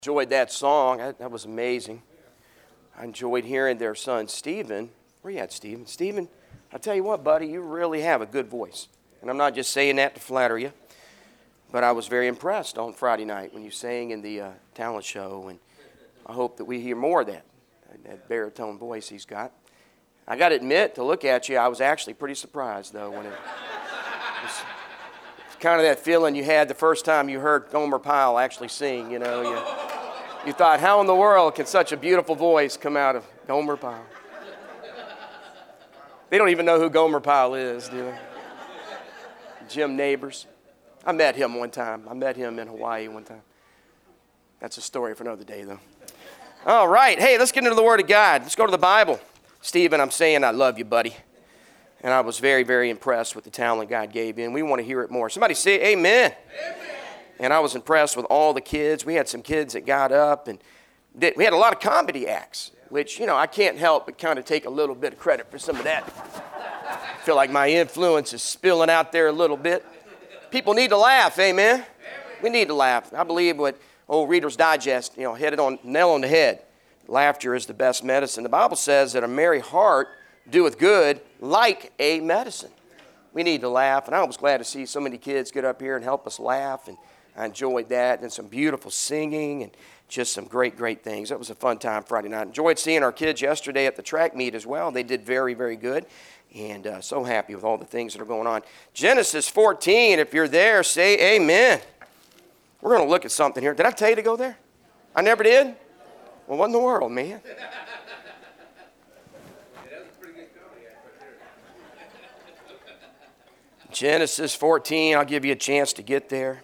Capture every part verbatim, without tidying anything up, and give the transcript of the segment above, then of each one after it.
Enjoyed that song. That, that was amazing. I enjoyed hearing their son, Stephen. Where you at, Stephen? Stephen, I tell you what, buddy, you really have a good voice. And I'm not just saying that to flatter you, but I was very impressed on Friday night when you sang in the uh, talent show, and I hope that we hear more of that, that baritone voice he's got. I got to admit, to look at you, I was actually pretty surprised, though, when it was kind of that feeling you had the first time you heard Gomer Pyle actually sing, you know. You, you thought, how in the world can such a beautiful voice come out of Gomer Pyle? They don't even know who Gomer Pyle is, do they? Jim Nabors. I met him one time. I met him in Hawaii one time. That's a story for another day, though. All right. Hey, let's get into the Word of God. Let's go to the Bible. Stephen, I'm saying I love you, buddy. And I was very, very impressed with the talent God gave you, and we want to hear it more. Somebody say amen. Amen. And I was impressed with all the kids. We had some kids that got up, and did, we had a lot of comedy acts, which, you know, I can't help but kind of take a little bit of credit for some of that. I feel like my influence is spilling out there a little bit. People need to laugh, amen? We need to laugh. I believe what old Reader's Digest, you know, hit it on, nail on the head. Laughter is the best medicine. The Bible says that a merry heart doeth good like a medicine. We need to laugh, and I was glad to see so many kids get up here and help us laugh, and I enjoyed that, and some beautiful singing, and just some great, great things. That was a fun time Friday night. Enjoyed seeing our kids yesterday at the track meet as well. They did very, very good, and uh, so happy with all the things that are going on. Genesis fourteen, if you're there, say amen. We're going to look at something here. Did I tell you to go there? I never did? Well, what in the world, man? Genesis fourteen, I'll give you a chance to get there.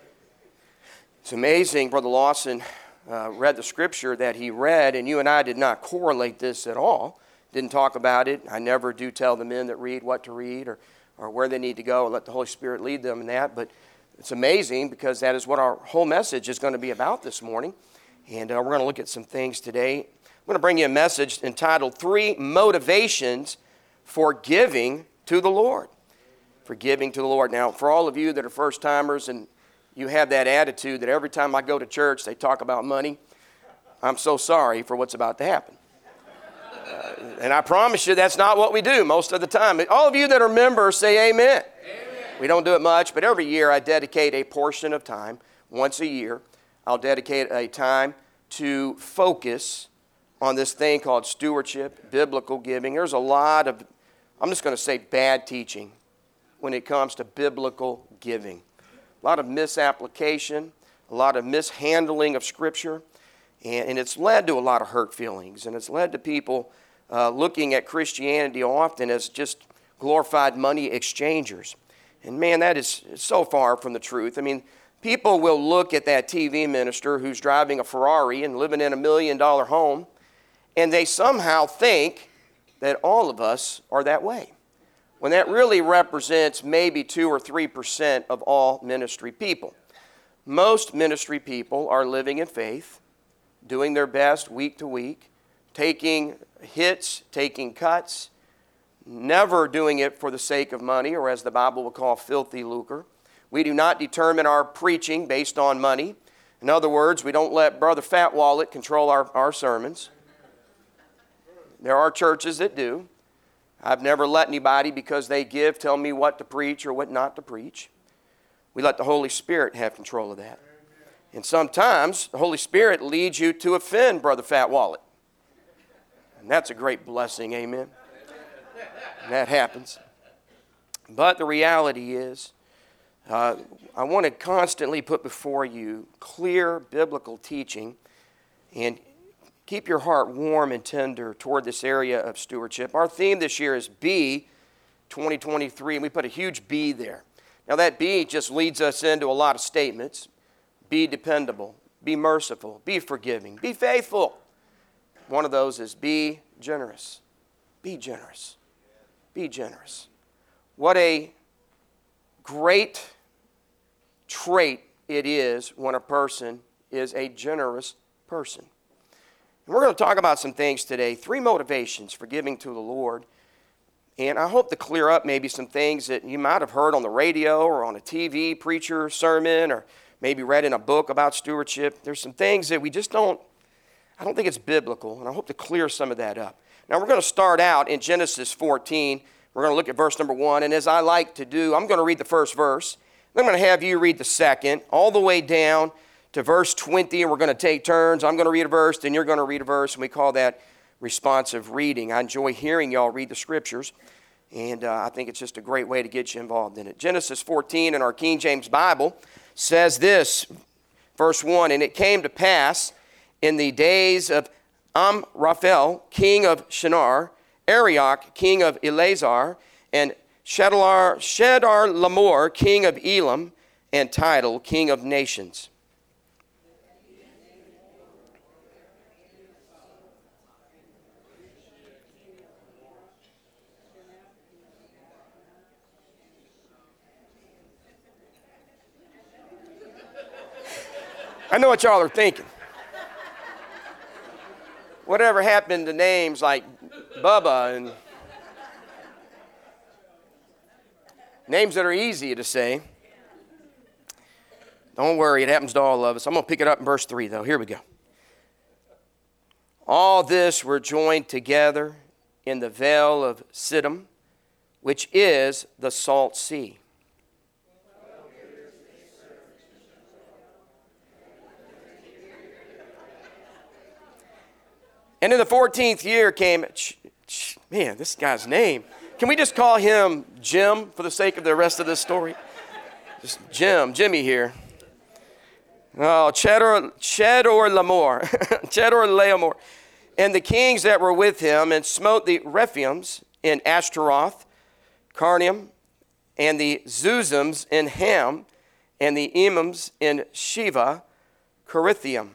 It's amazing, Brother Lawson uh, read the scripture that he read, and you and I did not correlate this at all. Didn't talk about it. I never do tell the men that read what to read or, or where they need to go and let the Holy Spirit lead them in that. But it's amazing because that is what our whole message is going to be about this morning. And uh, we're going to look at some things today. I'm going to bring you a message entitled Three Motivations for Giving to the Lord. For giving to the Lord. Now, for all of you that are first-timers and you have that attitude that every time I go to church they talk about money, I'm so sorry for what's about to happen. Uh, and I promise you that's not what we do most of the time. All of you that are members say amen. Amen. We don't do it much, but every year I dedicate a portion of time. Once a year, I'll dedicate a time to focus on this thing called stewardship, biblical giving. There's a lot of, I'm just going to say bad teaching when it comes to biblical giving. A lot of misapplication, a lot of mishandling of Scripture, and, and it's led to a lot of hurt feelings, and it's led to people uh, looking at Christianity often as just glorified money exchangers. And man, that is so far from the truth. I mean, people will look at that T V minister who's driving a Ferrari and living in a million dollar home, and they somehow think that all of us are that way, when that really represents maybe two or three percent of all ministry people. Most ministry people are living in faith, doing their best week to week, taking hits, taking cuts, never doing it for the sake of money, or as the Bible will call filthy lucre. We do not determine our preaching based on money. In other words, we don't let Brother Fat Wallet control our, our sermons. There are churches that do. I've never let anybody, because they give, tell me what to preach or what not to preach. We let the Holy Spirit have control of that. And sometimes the Holy Spirit leads you to offend Brother Fat Wallet. And that's a great blessing, amen? And that happens. But the reality is, uh, I want to constantly put before you clear biblical teaching, and keep your heart warm and tender toward this area of stewardship. Our theme this year is B twenty twenty-three, and we put a huge B there. Now that B just leads us into a lot of statements. Be dependable, be merciful, be forgiving, be faithful. One of those is be generous. Be generous. Be generous. What a great trait it is when a person is a generous person. And we're going to talk about some things today, three motivations for giving to the Lord. And I hope to clear up maybe some things that you might have heard on the radio or on a T V preacher sermon or maybe read in a book about stewardship. There's some things that we just don't, I don't think it's biblical, and I hope to clear some of that up. Now, we're going to start out in Genesis fourteen. We're going to look at verse number one, and as I like to do, I'm going to read the first verse. Then I'm going to have you read the second, all the way down to verse twenty, and we're going to take turns. I'm going to read a verse, then you're going to read a verse, and we call that responsive reading. I enjoy hearing y'all read the scriptures, and uh, I think it's just a great way to get you involved in it. Genesis fourteen in our King James Bible says this, verse one, and it came to pass in the days of Amraphel, king of Shinar, Arioch, king of Eleazar, and Shedar, Chedorlaomer, king of Elam, and Tidal, king of nations. I know what y'all are thinking. Whatever happened to names like Bubba and names that are easy to say? Don't worry, it happens to all of us. I'm going to pick it up in verse three, though. Here we go. All this were joined together in the vale of Siddim, which is the Salt Sea. And in the fourteenth year came, man, this guy's name. Can we just call him Jim for the sake of the rest of this story? Just Jim, Jimmy here. Oh, Chedor, Chedorlaomer, Chedorlaomer, and the kings that were with him, and smote the Rephaims in Ashtaroth, Carnaim, and the Zuzims in Ham, and the Emims in Sheva, Corithium.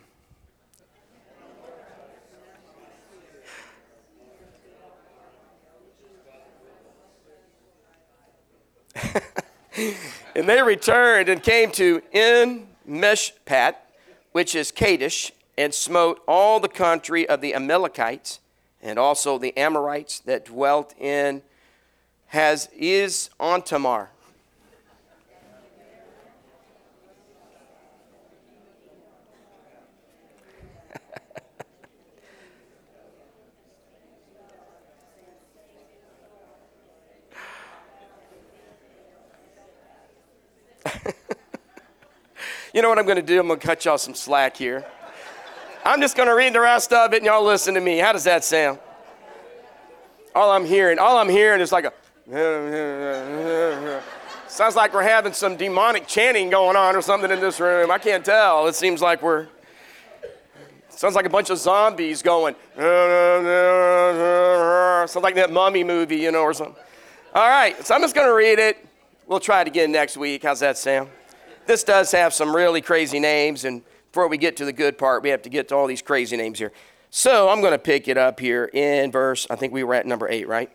And they returned and came to En-Mishpat, which is Kadesh, and smote all the country of the Amalekites, and also the Amorites that dwelt in Hazez-Ontamar. You know what I'm going to do? I'm going to cut y'all some slack here. I'm just going to read the rest of it and y'all listen to me. How does that sound? All I'm hearing, all I'm hearing is like a, sounds like we're having some demonic chanting going on or something in this room. I can't tell. It seems like we're, sounds like a bunch of zombies going, sounds like that Mummy movie, you know, or something. All right, so I'm just going to read it. We'll try it again next week. How's that sound? This does have some really crazy names, and before we get to the good part, we have to get to all these crazy names here. So I'm going to pick it up here in verse, I think we were at number eight, right?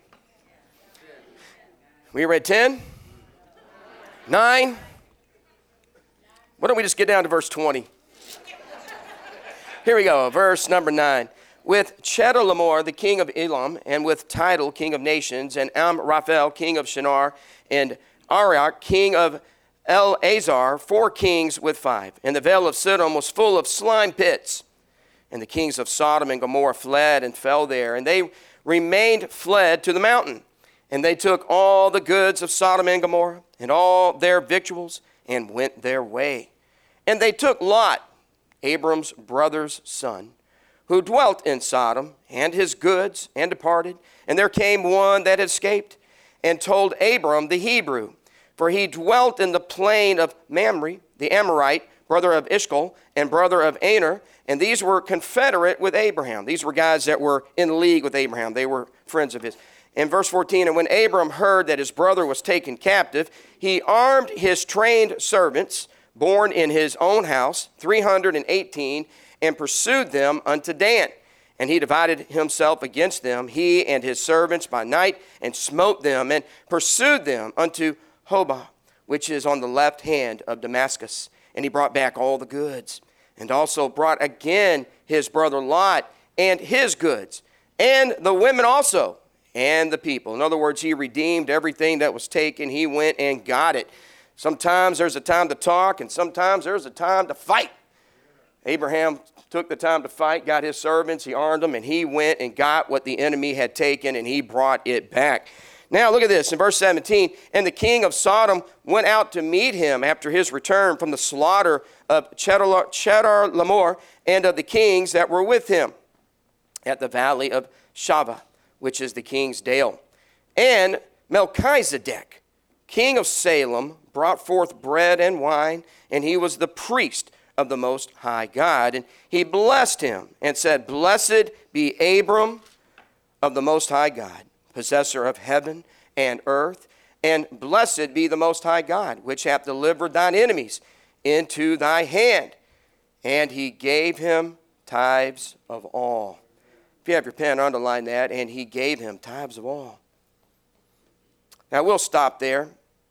We were at ten? nine? Why don't we just get down to verse twenty? Here we go, verse number nine. With Chedorlaomer, the king of Elam, and with Tidal, king of nations, and Amraphel, king of Shinar, and Arioch, king of Eleazar, four kings with five. And the vale of Siddim was full of slime pits. And the kings of Sodom and Gomorrah fled and fell there. And they remained fled to the mountain. And they took all the goods of Sodom and Gomorrah and all their victuals and went their way. And they took Lot, Abram's brother's son, who dwelt in Sodom, and his goods, and departed. And there came one that escaped and told Abram the Hebrew, for he dwelt in the plain of Mamre, the Amorite, brother of Ishmael, and brother of Aner, and these were confederate with Abraham. These were guys that were in league with Abraham. They were friends of his. In verse fourteen, and when Abram heard that his brother was taken captive, he armed his trained servants, born in his own house, three hundred eighteen, and pursued them unto Dan. And he divided himself against them, he and his servants by night, and smote them, and pursued them unto Hobah, which is on the left hand of Damascus. And he brought back all the goods, and also brought again his brother Lot and his goods, and the women also, and the people. In other words, he redeemed everything that was taken. He went and got it. Sometimes there's a time to talk, and sometimes there's a time to fight. Abraham took the time to fight, got his servants, he armed them, and he went and got what the enemy had taken, and he brought it back. Now look at this in verse seventeen. And the king of Sodom went out to meet him after his return from the slaughter of Chedorlaomer and of the kings that were with him at the valley of Shaveh, which is the king's dale. And Melchizedek, king of Salem, brought forth bread and wine, and he was the priest of the Most High God. And he blessed him and said, Blessed be Abram of the Most High God, possessor of heaven and earth, and blessed be the Most High God, which hath delivered thine enemies into thy hand. And he gave him tithes of all. If you have your pen, underline that. And he gave him tithes of all. Now we'll stop there.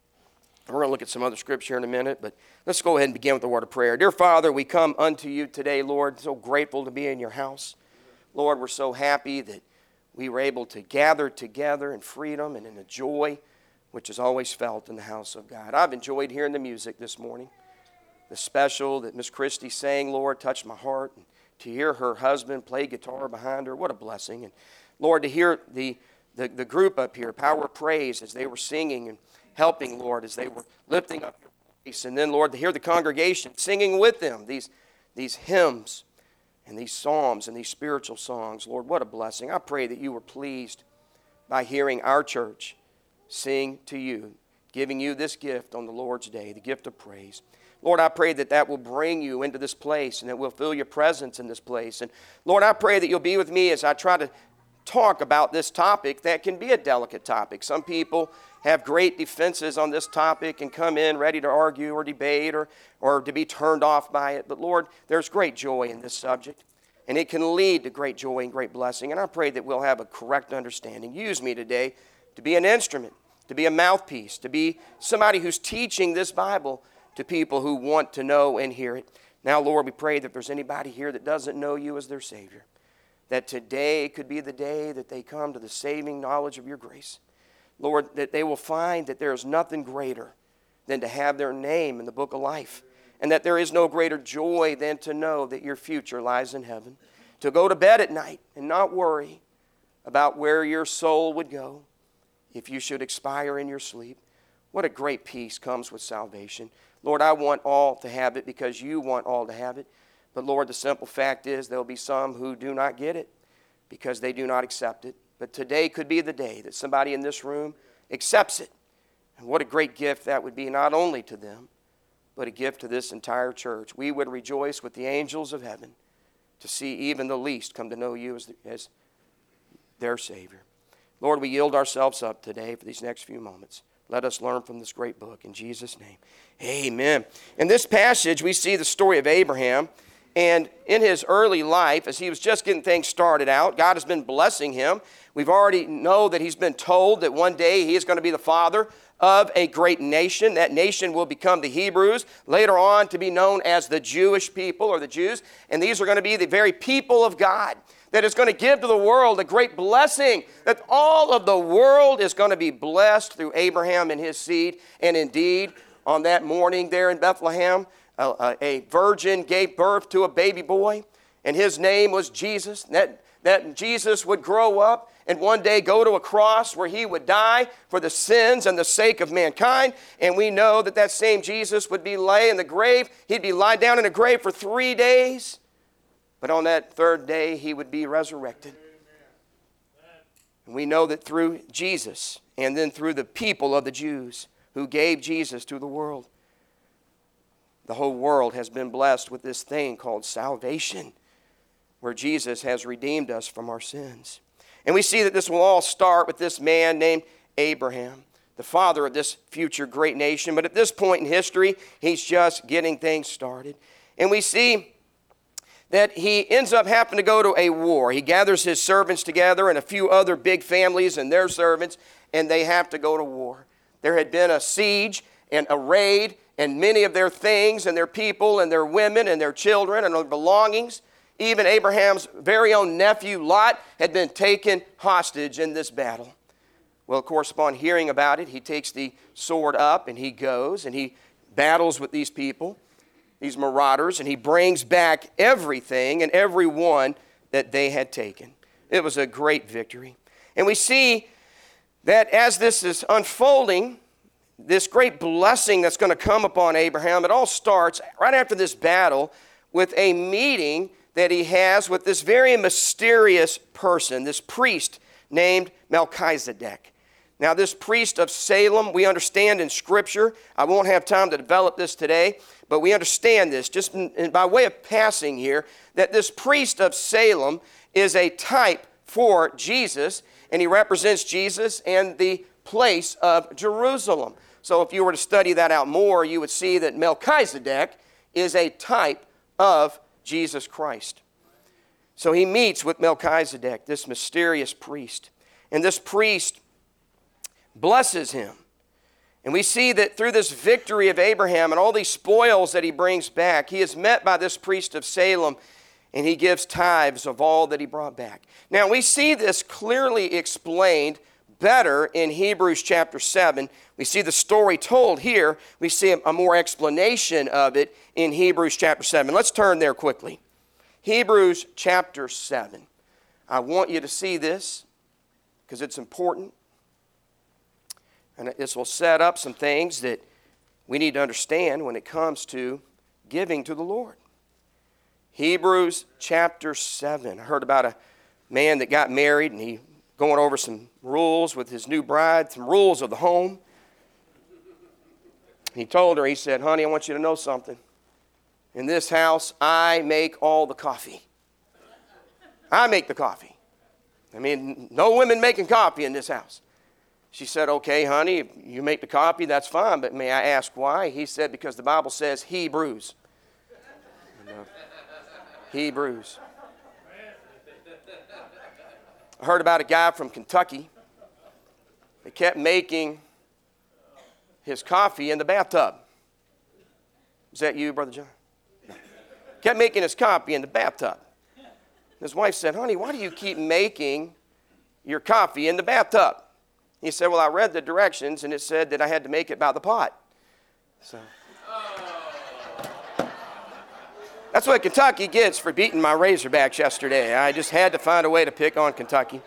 We're going to look at some other scripture in a minute, but let's go ahead and begin with the word of prayer. Dear Father, we come unto you today, Lord, so grateful to be in your house. Lord, we're so happy that we were able to gather together in freedom and in the joy which is always felt in the house of God. I've enjoyed hearing the music this morning. The special that Miss Christie sang, Lord, touched my heart. And to hear her husband play guitar behind her, what a blessing. And Lord, to hear the, the, the group up here, Power of Praise, as they were singing and helping, Lord, as they were lifting up your voice. And then, Lord, to hear the congregation singing with them these, these hymns and these psalms and these spiritual songs. Lord, what a blessing. I pray that you were pleased by hearing our church sing to you, giving you this gift on the Lord's day, the gift of praise. Lord, I pray that that will bring you into this place and that we'll feel your presence in this place. And Lord, I pray that you'll be with me as I try to talk about this topic that can be a delicate topic. Some people have great defenses on this topic and come in ready to argue or debate or, or to be turned off by it. But Lord, there's great joy in this subject, and it can lead to great joy and great blessing. And I pray that we'll have a correct understanding. Use me today to be an instrument, to be a mouthpiece, to be somebody who's teaching this Bible to people who want to know and hear it. Now, Lord, we pray that if there's anybody here that doesn't know you as their Savior, that today could be the day that they come to the saving knowledge of your grace. Lord, that they will find that there is nothing greater than to have their name in the book of life, and that there is no greater joy than to know that your future lies in heaven. To go to bed at night and not worry about where your soul would go if you should expire in your sleep. What a great peace comes with salvation. Lord, I want all to have it because you want all to have it. But Lord, the simple fact is there will be some who do not get it because they do not accept it. But today could be the day that somebody in this room accepts it. And what a great gift that would be, not only to them, but a gift to this entire church. We would rejoice with the angels of heaven to see even the least come to know you as, the, as their Savior. Lord, we yield ourselves up today for these next few moments. Let us learn from this great book. In Jesus' name, amen. In this passage, we see the story of Abraham. And in his early life, as he was just getting things started out, God has been blessing him. We've already know that he's been told that one day he is going to be the father of a great nation. That nation will become the Hebrews, later on to be known as the Jewish people or the Jews. And these are going to be the very people of God that is going to give to the world a great blessing, that all of the world is going to be blessed through Abraham and his seed. And indeed, on that morning there in Bethlehem, a, a virgin gave birth to a baby boy, and his name was Jesus. That, that Jesus would grow up and one day go to a cross where he would die for the sins and the sake of mankind. And we know that that same Jesus would be lay in the grave. He'd be lying down in a grave for three days. But on that third day, he would be resurrected. And we know that through Jesus and then through the people of the Jews who gave Jesus to the world, the whole world has been blessed with this thing called salvation, where Jesus has redeemed us from our sins. And we see that this will all start with this man named Abraham, the father of this future great nation. But at this point in history, he's just getting things started. And we see that he ends up having to go to a war. He gathers his servants together and a few other big families and their servants, and they have to go to war. There had been a siege and a raid, and many of their things and their people and their women and their children and their belongings, even Abraham's very own nephew Lot, had been taken hostage in this battle. Well, of course, upon hearing about it, he takes the sword up and he goes and he battles with these people, these marauders, and he brings back everything and everyone that they had taken. It was a great victory. And we see that as this is unfolding, this great blessing that's going to come upon Abraham, it all starts right after this battle with a meeting that he has with this very mysterious person, this priest named Melchizedek. Now, this priest of Salem, we understand in Scripture, I won't have time to develop this today, but we understand this, just in, in, by way of passing here, that this priest of Salem is a type for Jesus, and he represents Jesus and the place of Jerusalem. So if you were to study that out more, you would see that Melchizedek is a type of Jesus Christ. So he meets with Melchizedek, this mysterious priest, and this priest blesses him. And we see that through this victory of Abraham and all these spoils that he brings back, he is met by this priest of Salem, and he gives tithes of all that he brought back. Now, we see this clearly explained better in Hebrews chapter seven. We see the story told here. We see a more explanation of it in Hebrews chapter seven. Let's turn there quickly. Hebrews chapter seven. I want you to see this because it's important. And this will set up some things that we need to understand when it comes to giving to the Lord. Hebrews chapter seven. I heard about a man that got married and he going over some rules with his new bride, some rules of the home. He told her, he said, honey, I want you to know something. In this house, I make all the coffee. I make the coffee. I mean, no women making coffee in this house. She said, okay, honey, if you make the coffee, that's fine, but may I ask why? He said, because the Bible says Hebrews. You know, Hebrews. I heard about a guy from Kentucky that kept making his coffee in the bathtub. Is that you, Brother John? No. Kept making his coffee in the bathtub. His wife said, honey, why do you keep making your coffee in the bathtub? He said, well, I read the directions, and it said that I had to make it by the pot. So that's what Kentucky gets for beating my Razorbacks yesterday. I just had to find a way to pick on Kentucky.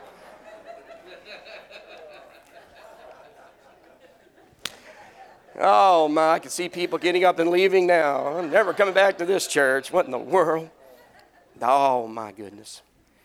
Oh, my, I can see people getting up and leaving now. I'm never coming back to this church. What in the world? Oh, my goodness.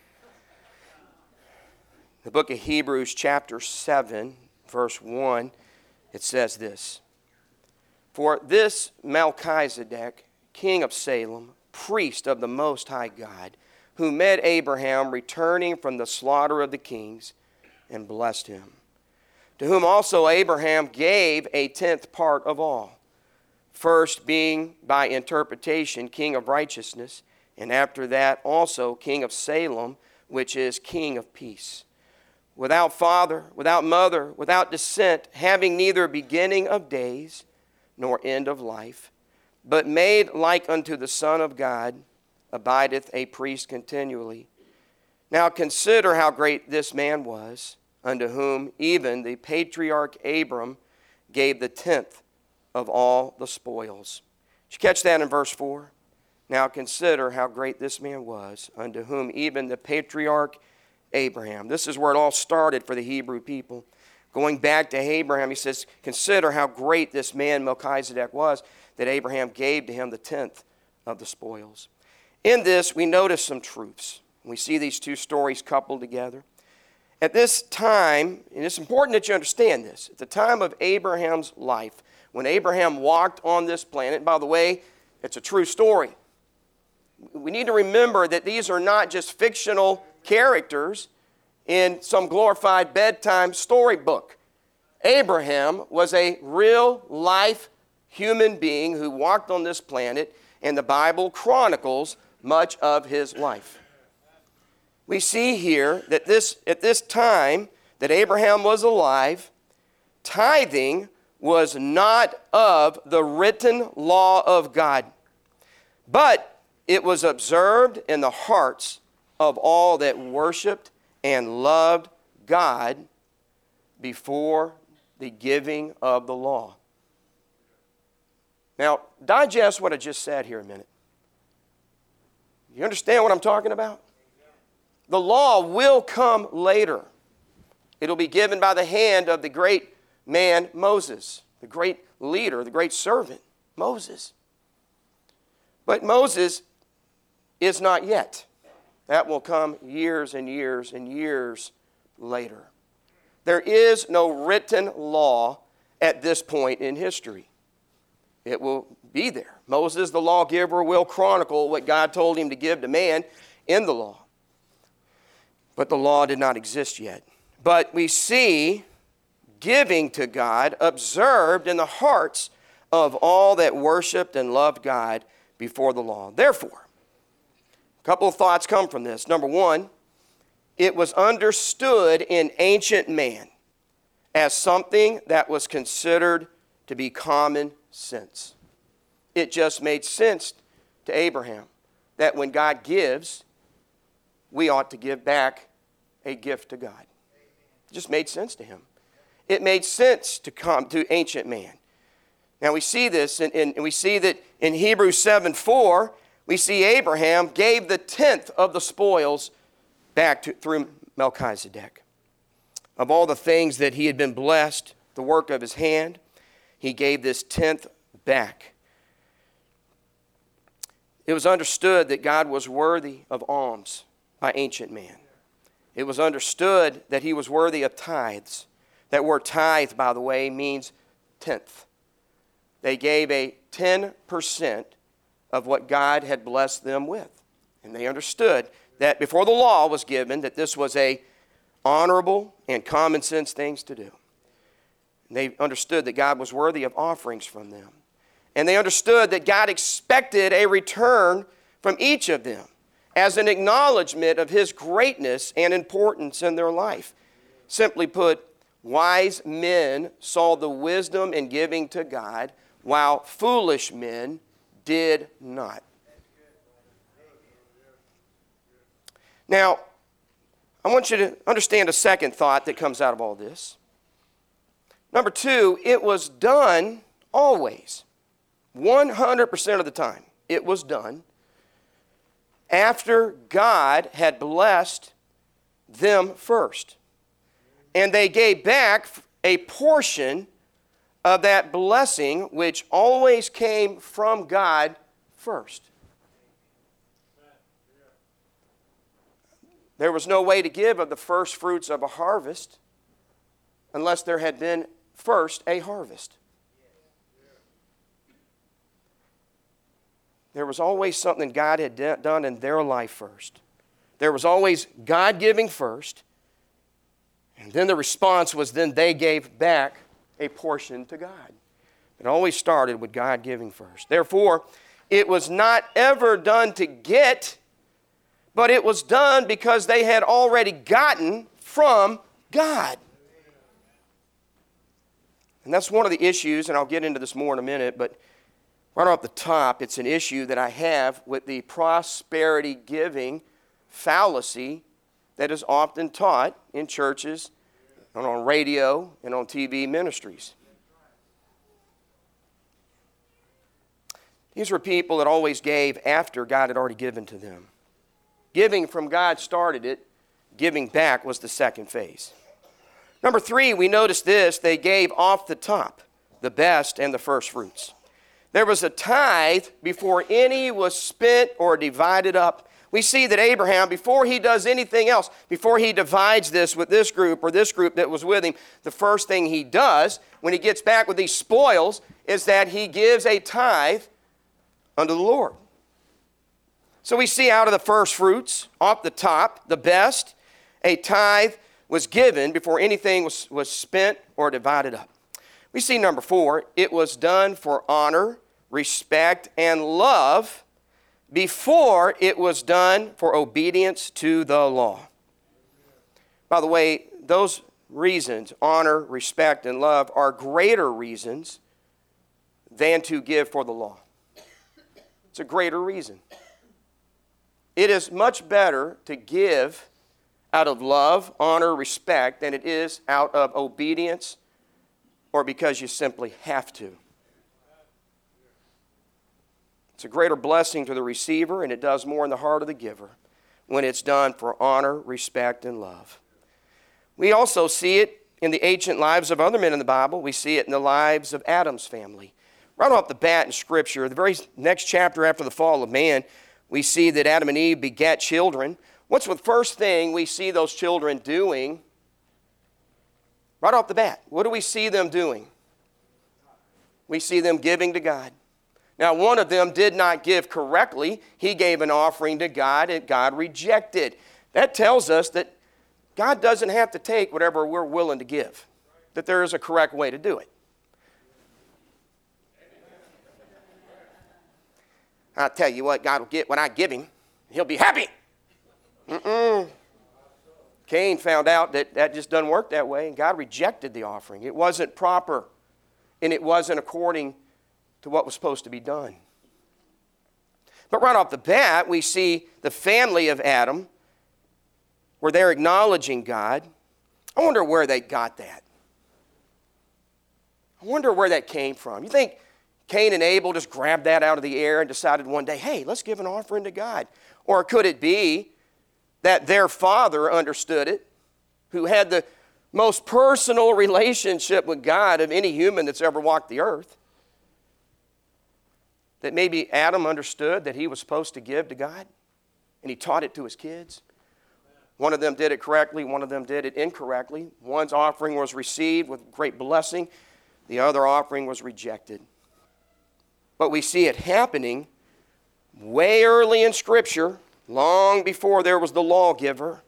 The book of Hebrews chapter seven, verse one, it says this. For this Melchizedek, king of Salem, priest of the Most High God, who met Abraham returning from the slaughter of the kings and blessed him, to whom also Abraham gave a tenth part of all, first being by interpretation king of righteousness, and after that also king of Salem, which is king of peace. Without father, without mother, without descent, having neither beginning of days nor end of life, but made like unto the Son of God, abideth a priest continually. Now consider how great this man was, unto whom even the patriarch Abram gave the tenth of all the spoils. Did you catch that in verse four? Now consider how great this man was, unto whom even the patriarch Abraham. This is where it all started for the Hebrew people. Going back to Abraham, he says, consider how great this man Melchizedek was, that Abraham gave to him the tenth of the spoils. In this, we notice some truths. We see these two stories coupled together. At this time, and it's important that you understand this, at the time of Abraham's life, when Abraham walked on this planet, and by the way, it's a true story. We need to remember that these are not just fictional characters in some glorified bedtime storybook. Abraham was a real life human being who walked on this planet, and the Bible chronicles much of his life. We see here that this at this time that Abraham was alive, tithing was not of the written law of God, but it was observed in the hearts of all that worshiped and loved God before the giving of the law. Now, digest what I just said here a minute. You understand what I'm talking about? The law will come later. It'll be given by the hand of the great man Moses, the great leader, the great servant Moses. But Moses is not yet. That will come years and years and years later. There is no written law at this point in history. It will be there. Moses, the lawgiver, will chronicle what God told him to give to man in the law. But the law did not exist yet. But we see giving to God observed in the hearts of all that worshiped and loved God before the law. Therefore, a couple of thoughts come from this. Number one, it was understood in ancient man as something that was considered to be common sense. It just made sense to Abraham that when God gives, we ought to give back a gift to God. It just made sense to him. It made sense to come to ancient man. Now we see this, and in, in, we see that in Hebrews seven four, we see Abraham gave the tenth of the spoils back to, through Melchizedek. Of all the things that he had been blessed, the work of his hand, he gave this tenth back. It was understood that God was worthy of alms by ancient man. It was understood that he was worthy of tithes. That word tithe, by the way, means tenth. They gave a ten percent of what God had blessed them with. And they understood that before the law was given, that this was a honorable and common sense things to do. And they understood that God was worthy of offerings from them. And they understood that God expected a return from each of them as an acknowledgement of his greatness and importance in their life. Simply put, wise men saw the wisdom in giving to God, while foolish men did not. Now, I want you to understand a second thought that comes out of all this. Number two, it was done always, one hundred percent of the time. It was done after God had blessed them first. And they gave back a portion of that blessing which always came from God first. There was no way to give of the first fruits of a harvest unless there had been first a harvest. There was always something God had de- done in their life first. There was always God giving first, and then the response was then they gave back a portion to God. It always started with God giving first. Therefore, it was not ever done to get, but it was done because they had already gotten from God. And that's one of the issues, and I'll get into this more in a minute, but right off the top, it's an issue that I have with the prosperity giving fallacy that is often taught in churches and on radio and on T V ministries. These were people that always gave after God had already given to them. Giving from God started it. Giving back was the second phase. Number three, we notice this. They gave off the top, the best and the first fruits. There was a tithe before any was spent or divided up. We see that Abraham, before he does anything else, before he divides this with this group or this group that was with him, the first thing he does when he gets back with these spoils is that he gives a tithe unto the Lord. So we see out of the first fruits, off the top, the best, a tithe was given before anything was, was spent or divided up. We see number four, it was done for honor, respect, and love before it was done for obedience to the law. By the way, those reasons, honor, respect, and love, are greater reasons than to give for the law. It's a greater reason. It is much better to give out of love, honor, respect, than it is out of obedience or because you simply have to. It's a greater blessing to the receiver, and it does more in the heart of the giver when it's done for honor, respect, and love. We also see it in the ancient lives of other men in the Bible. We see it in the lives of Adam's family. Right off the bat in Scripture, the very next chapter after the fall of man, we see that Adam and Eve begat children. What's the first thing we see those children doing? Right off the bat, what do we see them doing? We see them giving to God. Now, one of them did not give correctly. He gave an offering to God, and God rejected. That tells us that God doesn't have to take whatever we're willing to give, that there is a correct way to do it. I'll tell you what God will get when I give him. He'll be happy. Mm-mm. Cain found out that that just doesn't work that way, and God rejected the offering. It wasn't proper, and it wasn't according to what was supposed to be done. But right off the bat, we see the family of Adam, where they're acknowledging God. I wonder where they got that. I wonder where that came from. You think Cain and Abel just grabbed that out of the air and decided one day, hey, let's give an offering to God? Or could it be that their father understood it, who had the most personal relationship with God of any human that's ever walked the earth? That maybe Adam understood that he was supposed to give to God, and he taught it to his kids. One of them did it correctly, one of them did it incorrectly. One's offering was received with great blessing, the other offering was rejected. But we see it happening way early in Scripture, long before there was the lawgiver.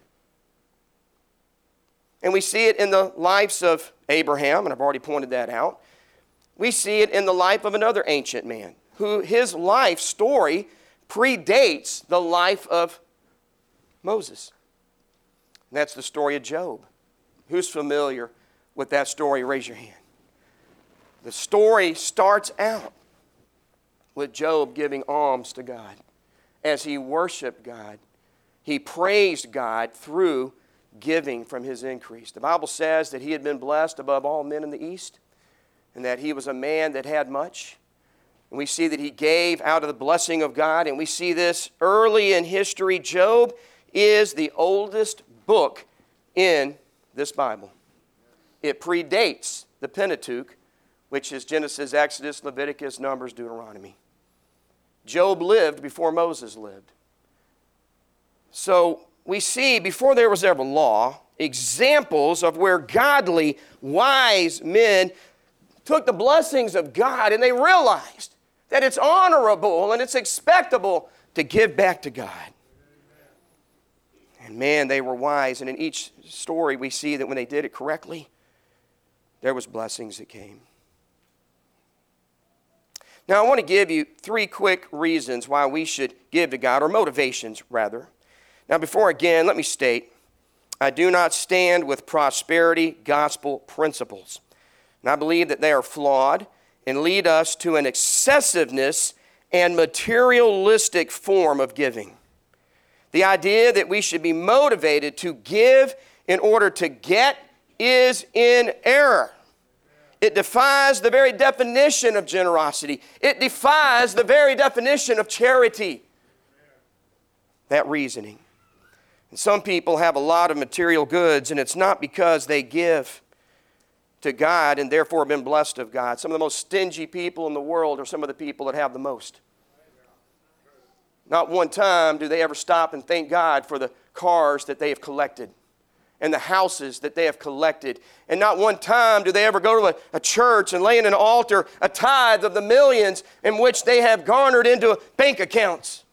And we see it in the lives of Abraham, and I've already pointed that out. We see it in the life of another ancient man, who his life story predates the life of Moses. And that's the story of Job. Who's familiar with that story? Raise your hand. The story starts out with Job giving alms to God. As he worshiped God, he praised God through giving from his increase. The Bible says that he had been blessed above all men in the East, and that he was a man that had much. And we see that he gave out of the blessing of God, and we see this early in history. Job is the oldest book in this Bible. It predates the Pentateuch, which is Genesis, Exodus, Leviticus, Numbers, Deuteronomy. Job lived before Moses lived. So we see, before there was ever law, examples of where godly, wise men took the blessings of God and they realized that it's honorable and it's expectable to give back to God. And man, they were wise. And in each story we see that when they did it correctly, there was blessings that came. Now I want to give you three quick reasons why we should give to God, or motivations rather. Now before again, let me state, I do not stand with prosperity gospel principles. And I believe that they are flawed and lead us to an excessiveness and materialistic form of giving. The idea that we should be motivated to give in order to get is in error. It defies the very definition of generosity. It defies the very definition of charity. That reasoning. And some people have a lot of material goods, and it's not because they give to God and therefore have been blessed of God. Some of the most stingy people in the world are some of the people that have the most. Not one time do they ever stop and thank God for the cars that they have collected and the houses that they have collected. And not one time do they ever go to a, a church and lay in an altar a tithe of the millions in which they have garnered into bank accounts.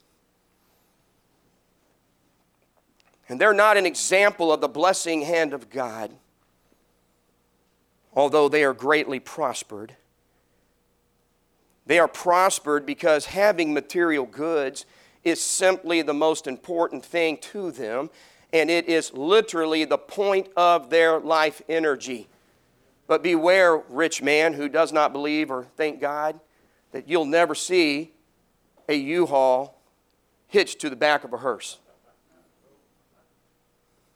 And they're not an example of the blessing hand of God, although they are greatly prospered. They are prospered because having material goods is simply the most important thing to them, and it is literally the point of their life energy. But beware, rich man who does not believe or thank God, that you'll never see a U-Haul hitched to the back of a hearse.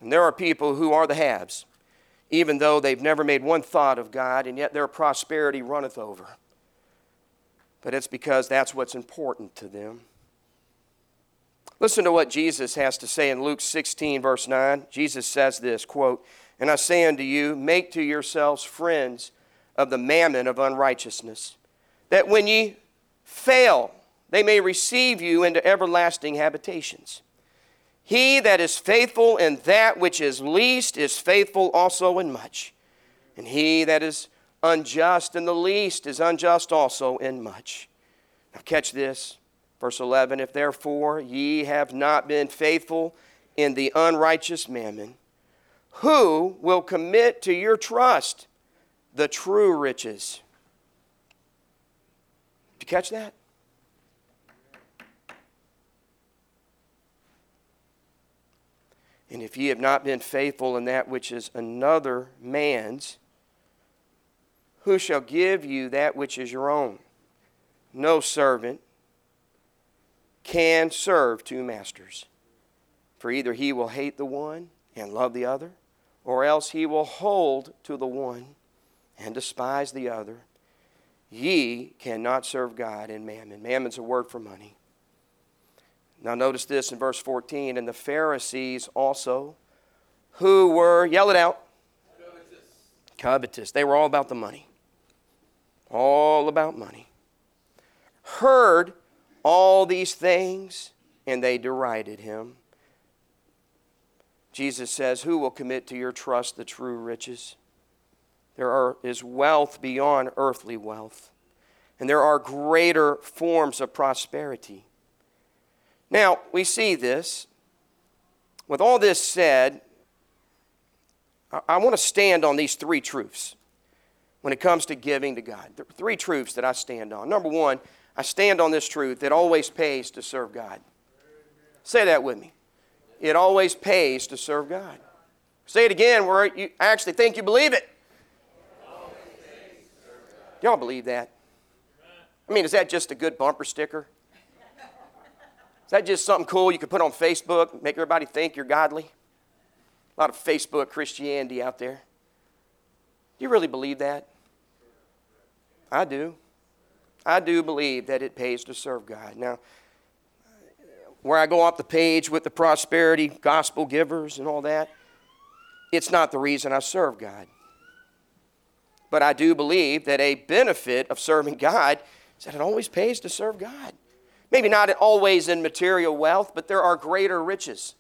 And there are people who are the haves, even though they've never made one thought of God, and yet their prosperity runneth over. But it's because that's what's important to them. Listen to what Jesus has to say in Luke sixteen, verse nine. Jesus says this, quote, "And I say unto you, make to yourselves friends of the mammon of unrighteousness, that when ye fail, they may receive you into everlasting habitations. He that is faithful in that which is least is faithful also in much. And he that is unjust in the least is unjust also in much." Now catch this. Verse eleven, "If therefore ye have not been faithful in the unrighteous mammon, who will commit to your trust the true riches?" Did you catch that? "And if ye have not been faithful in that which is another man's, who shall give you that which is your own? No servant can serve two masters. For either he will hate the one and love the other, or else he will hold to the one and despise the other. Ye cannot serve God and mammon." Mammon's a word for money. Now notice this in verse fourteen. "And the Pharisees also, who were," yell it out, "covetous." Covetous. They were all about the money. All about money. "Heard all these things, and they derided him." Jesus says, who will commit to your trust the true riches? There are, is wealth beyond earthly wealth, and there are greater forms of prosperity. Now, we see this. With all this said, I, I want to stand on these three truths when it comes to giving to God. There are three truths that I stand on. Number one, I stand on this truth: it always pays to serve God. Say that with me. It always pays to serve God. Say it again where you actually think you believe it. Y'all believe that? I mean, is that just a good bumper sticker? Is that just something cool you could put on Facebook, make everybody think you're godly? A lot of Facebook Christianity out there. Do you really believe that? I do. I do believe that it pays to serve God. Now, where I go off the page with the prosperity gospel givers and all that, it's not the reason I serve God. But I do believe that a benefit of serving God is that it always pays to serve God. Maybe not always in material wealth, but there are greater riches.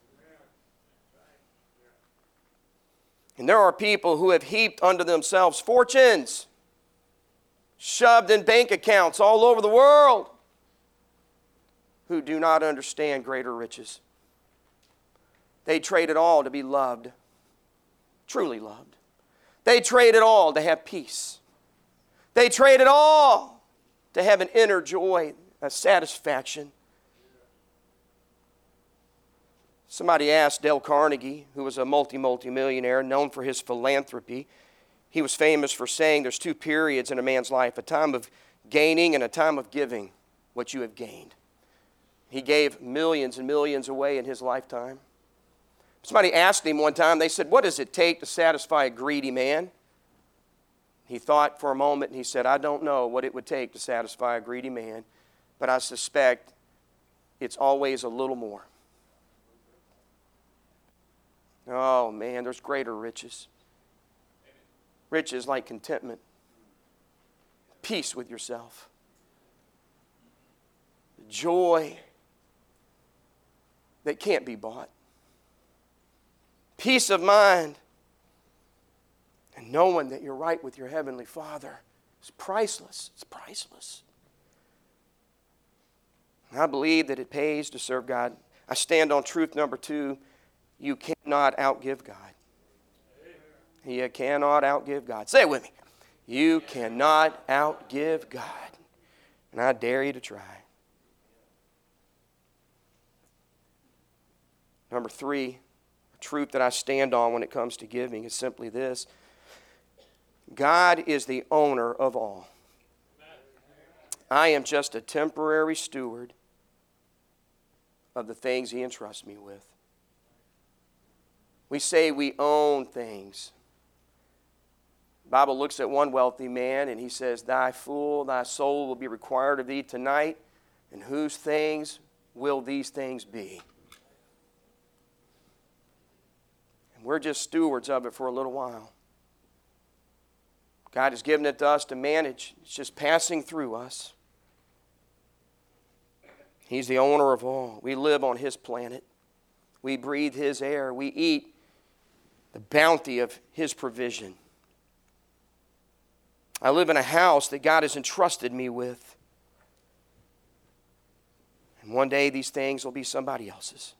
And there are people who have heaped unto themselves fortunes, shoved in bank accounts all over the world, who do not understand greater riches. They trade it all to be loved, truly loved. They trade it all to have peace. They trade it all to have an inner joy, a satisfaction. Somebody asked Dale Carnegie, who was a multi-multi-millionaire known for his philanthropy. He was famous for saying there's two periods in a man's life, a time of gaining and a time of giving what you have gained. He gave millions and millions away in his lifetime. Somebody asked him one time, they said, what does it take to satisfy a greedy man? He thought for a moment and he said, I don't know what it would take to satisfy a greedy man, but I suspect it's always a little more. Oh man, there's greater riches. Riches like contentment, peace with yourself, joy that can't be bought, peace of mind, and knowing that you're right with your Heavenly Father is priceless. It's priceless. And I believe that it pays to serve God. I stand on truth number two. You cannot outgive God. You cannot outgive God. Say it with me. You cannot outgive God. And I dare you to try. Number three, a truth that I stand on when it comes to giving is simply this. God is the owner of all. I am just a temporary steward of the things He entrusts me with. We say we own things. The Bible looks at one wealthy man and he says, "Thy fool, thy soul will be required of thee tonight, and whose things will these things be?" And we're just stewards of it for a little while. God has given it to us to manage. It's just passing through us. He's the owner of all. We live on His planet. We breathe His air. We eat the bounty of His provision. I live in a house that God has entrusted me with. And one day these things will be somebody else's.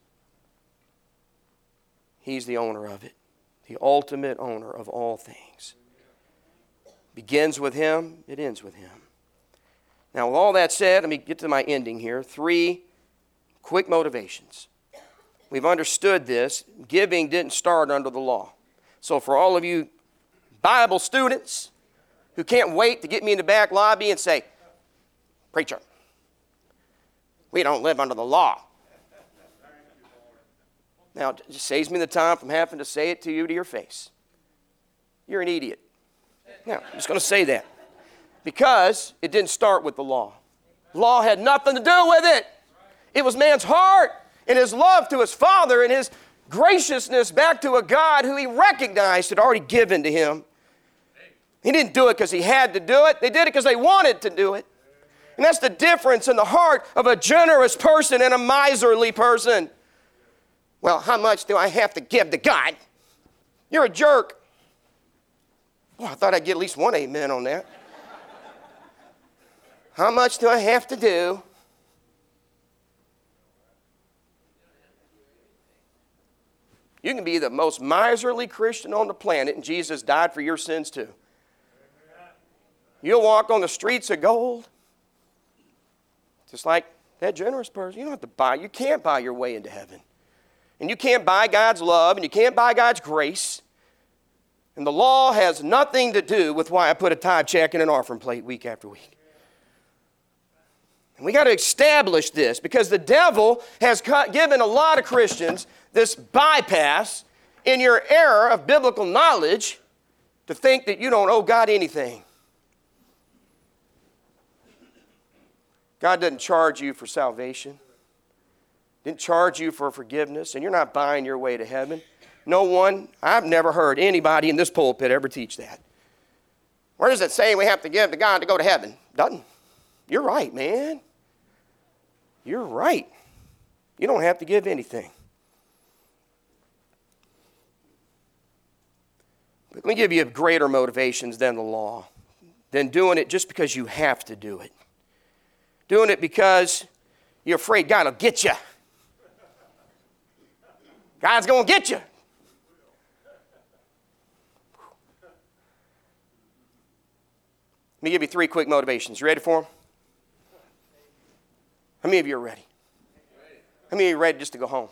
He's the owner of it, the ultimate owner of all things. Begins with Him, it ends with Him. Now, with all that said, let me get to my ending here. Three quick motivations. We've understood this. Giving didn't start under the law. So for all of you Bible students who can't wait to get me in the back lobby and say, "Preacher, we don't live under the law." Now, it just saves me the time from having to say it to you to your face. You're an idiot. Now, I'm just going to say that. Because it didn't start with the law. Law had nothing to do with it. It was man's heart and his love to his Father and his graciousness back to a God who he recognized had already given to him. He didn't do it because he had to do it. They did it because they wanted to do it. And that's the difference in the heart of a generous person and a miserly person. Well, how much do I have to give to God? You're a jerk. Well, I thought I'd get at least one amen on that. How much do I have to do? You can be the most miserly Christian on the planet, and Jesus died for your sins too. You'll walk on the streets of gold, just like that generous person. You don't have to buy. You can't buy your way into heaven. And you can't buy God's love, and you can't buy God's grace. And the law has nothing to do with why I put a tithe check in an offering plate week after week. And we got to establish this because the devil has given a lot of Christians this bypass in your error of biblical knowledge to think that you don't owe God anything. God doesn't charge you for salvation. Didn't charge you for forgiveness, and you're not buying your way to heaven. No one, I've never heard anybody in this pulpit ever teach that. Where does it say we have to give to God to go to heaven? Doesn't. You're right, man. You're right. You don't have to give anything. But let me give you greater motivations than the law, than doing it just because you have to do it. Doing it because you're afraid God will get you. God's going to get you. Let me give you three quick motivations. You ready for them? How many of you are ready? How many of you are ready just to go home?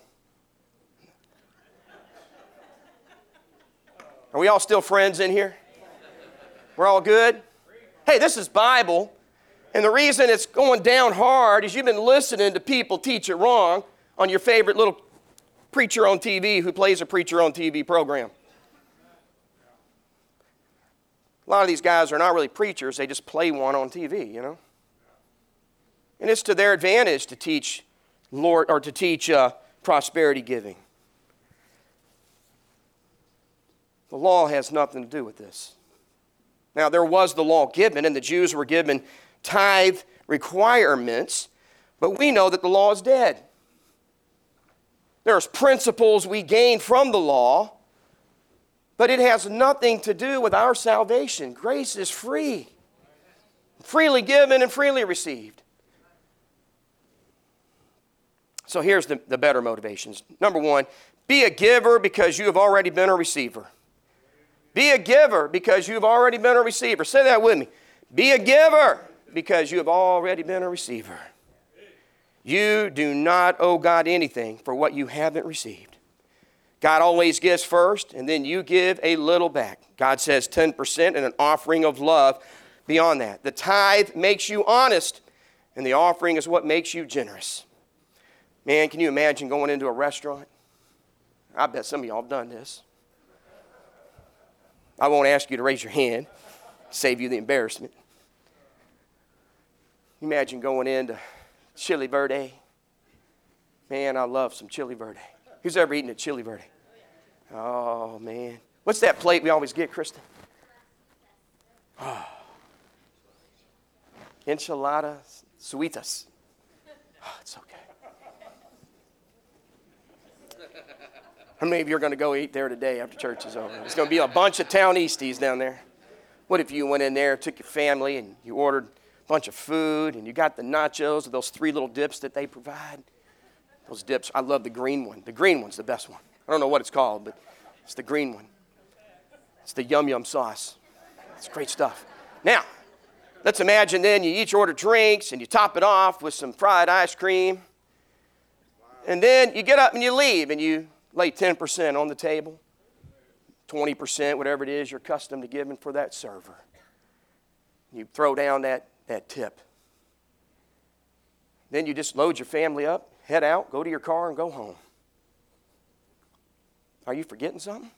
Are we all still friends in here? We're all good? Hey, this is Bible. And the reason it's going down hard is you've been listening to people teach it wrong on your favorite little preacher on T V who plays a preacher on T V program. A lot of these guys are not really preachers. They just play one on T V, you know. And it's to their advantage to teach Lord or to teach uh, prosperity giving. The law has nothing to do with this. Now, there was the law given, and the Jews were given tithe requirements, but we know that the law is dead. There's principles we gain from the law, but it has nothing to do with our salvation. Grace is free, freely given and freely received. So here's the, the better motivations. Number one, be a giver because you have already been a receiver. Be a giver because you've already been a receiver. Say that with me. Be a giver because you have already been a receiver. You do not owe God anything for what you haven't received. God always gives first, and then you give a little back. God says ten percent and an offering of love beyond that. The tithe makes you honest, and the offering is what makes you generous. Man, can you imagine going into a restaurant? I bet some of y'all have done this. I won't ask you to raise your hand, save you the embarrassment. Imagine going into Chili Verde. Man, I love some Chili Verde. Who's ever eaten a Chili Verde? Oh, man. What's that plate we always get, Kristen? Oh. Enchiladas suitas. Oh, it's okay. How many of you are going to go eat there today after church is over? There's going to be a bunch of town Easties down there. What if you went in there, took your family, and you ordered a bunch of food, and you got the nachos or those three little dips that they provide? Those dips, I love the green one. The green one's the best one. I don't know what it's called, but it's the green one. It's the yum yum sauce. It's great stuff. Now, let's imagine then you each order drinks, and you top it off with some fried ice cream. And then you get up and you leave, and you lay ten percent on the table, twenty percent, whatever it is you're accustomed to giving for that server. You throw down that, that tip. Then you just load your family up, head out, go to your car, and go home. Are you forgetting something?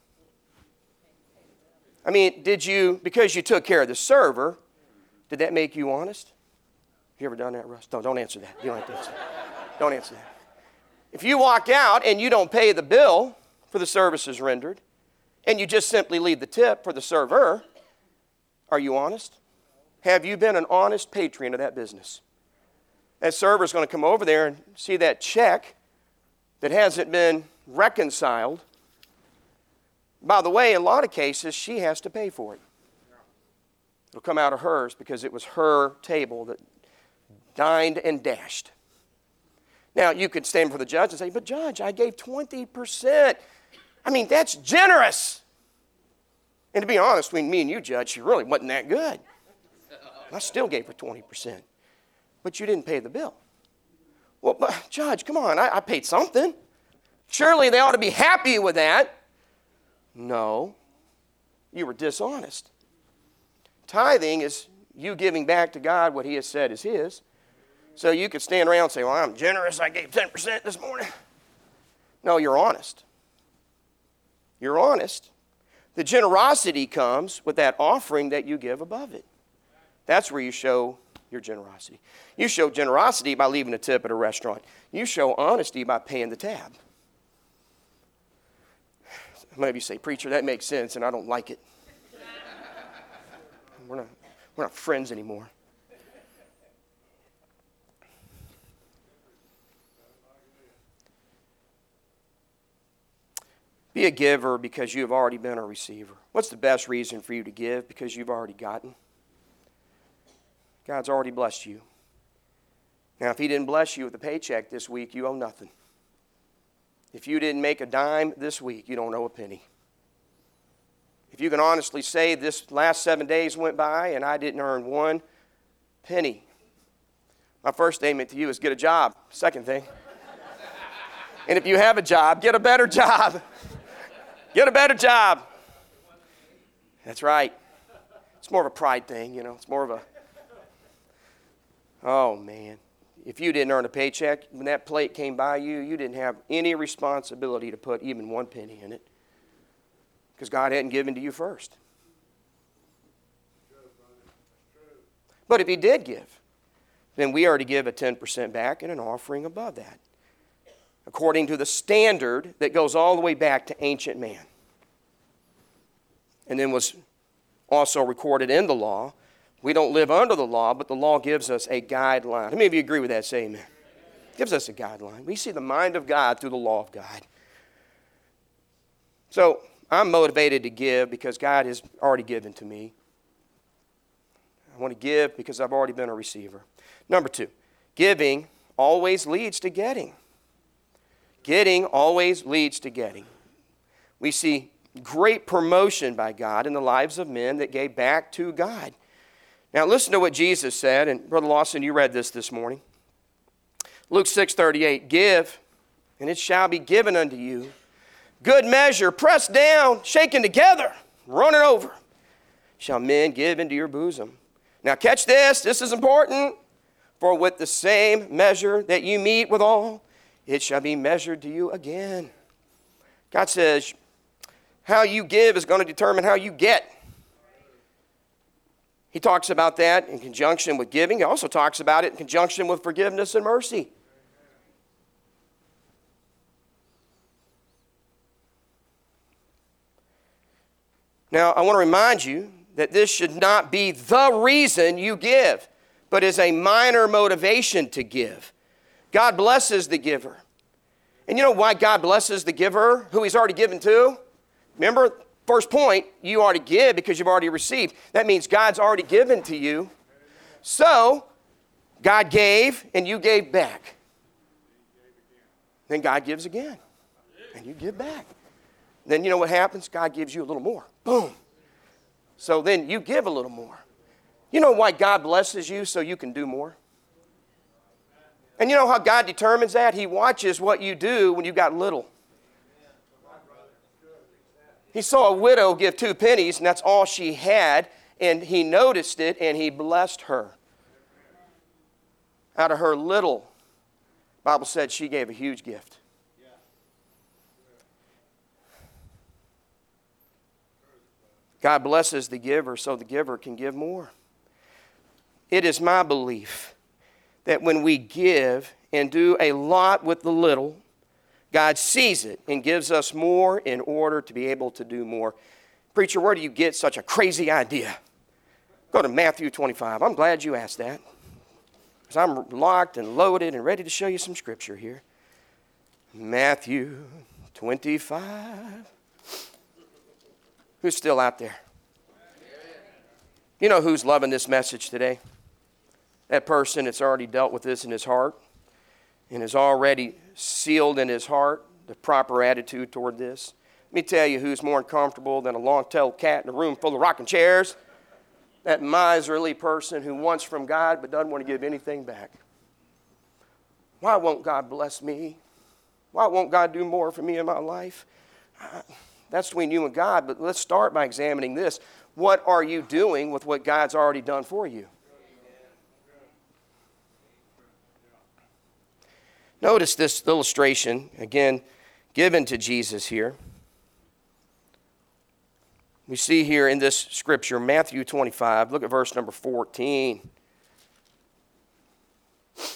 I mean, did you, because you took care of the server, did that make you honest? You ever done that, Russ? No, don't answer that. You don't have to answer that. Don't answer that. If you walk out and you don't pay the bill for the services rendered, and you just simply leave the tip for the server, are you honest? Have you been an honest patron of that business? That server's going to come over there and see that check that hasn't been reconciled. By the way, in a lot of cases, she has to pay for it. It'll come out of hers because it was her table that dined and dashed. Now, you could stand for the judge and say, but judge, I gave twenty percent. I mean, that's generous. And to be honest, between me and you, judge, she really wasn't that good. I still gave her twenty percent. But you didn't pay the bill. Well, but, judge, come on, I, I paid something. Surely they ought to be happy with that. No, you were dishonest. Tithing is you giving back to God what he has said is his. So you could stand around and say, well, I'm generous, I gave ten percent this morning. No, you're honest. You're honest. The generosity comes with that offering that you give above it. That's where you show your generosity. You show generosity by leaving a tip at a restaurant. You show honesty by paying the tab. Some of you say, preacher, that makes sense, and I don't like it. We're not, we're not friends anymore. Be a giver because you have already been a receiver. What's the best reason for you to give? Because you've already gotten. God's already blessed you. Now, if he didn't bless you with a paycheck this week, you owe nothing. If you didn't make a dime this week, you don't owe a penny. If you can honestly say this last seven days went by and I didn't earn one penny, my first statement to you is get a job. Second thing. And if you have a job, get a better job. Get a better job. That's right. It's more of a pride thing, you know. It's more of a, oh, man. If you didn't earn a paycheck, when that plate came by you, you didn't have any responsibility to put even one penny in it because God hadn't given to you first. But if he did give, then we are to give a ten percent back and an offering above that, according to the standard that goes all the way back to ancient man. And then was also recorded in the law. We don't live under the law, but the law gives us a guideline. How many of you agree with that? Say amen. It gives us a guideline. We see the mind of God through the law of God. So I'm motivated to give because God has already given to me. I want to give because I've already been a receiver. Number two, giving always leads to getting. Getting always leads to getting. We see great promotion by God in the lives of men that gave back to God. Now listen to what Jesus said, and Brother Lawson, you read this this morning. Luke six thirty-eight, give, and it shall be given unto you. Good measure, pressed down, shaken together, running over, shall men give into your bosom. Now catch this, this is important. For with the same measure that you meet withal, it shall be measured to you again. God says, how you give is going to determine how you get. He talks about that in conjunction with giving. He also talks about it in conjunction with forgiveness and mercy. Now, I want to remind you that this should not be the reason you give, but is a minor motivation to give. God blesses the giver. And you know why God blesses the giver, who he's already given to? Remember, first point, you already give because you've already received. That means God's already given to you. So, God gave and you gave back. Then God gives again. And you give back. Then you know what happens? God gives you a little more. Boom. So then you give a little more. You know why God blesses you? So you can do more. And you know how God determines that? He watches what you do when you got little. He saw a widow give two pennies, and that's all she had, and he noticed it, and he blessed her. Out of her little, the Bible said she gave a huge gift. God blesses the giver so the giver can give more. It is my belief that when we give and do a lot with the little, God sees it and gives us more in order to be able to do more. Preacher, where do you get such a crazy idea? Go to Matthew twenty-five. I'm glad you asked that, because I'm locked and loaded and ready to show you some scripture here. Matthew twenty-five. Who's still out there? You know who's loving this message today? That person that's already dealt with this in his heart and has already sealed in his heart the proper attitude toward this. Let me tell you who's more uncomfortable than a long-tailed cat in a room full of rocking chairs. That miserly person who wants from God but doesn't want to give anything back. Why won't God bless me? Why won't God do more for me in my life? That's between you and God, but let's start by examining this. What are you doing with what God's already done for you? Notice this illustration, again, given to Jesus here. We see here in this scripture, Matthew twenty-five, look at verse number fourteen. It